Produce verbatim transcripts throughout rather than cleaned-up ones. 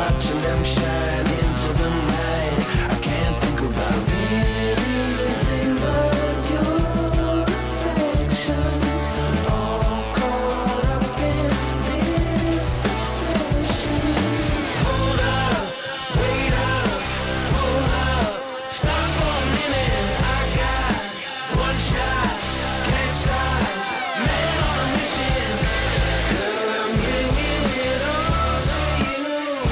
watching them shine into the night. I can't think about anything but your affection. All caught up in this obsession. Hold up, wait up, hold up, stop for a minute. I got one shot, can't stop, man on a mission. Girl, I'm giving it all to you.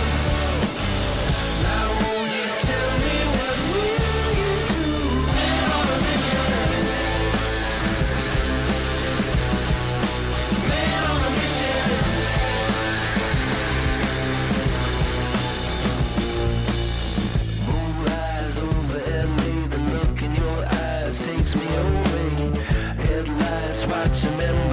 Now won't you tell me what will you do? Man on a mission. Man on a mission. Moonrise over L A, the look in your eyes takes me away. Headlights watching them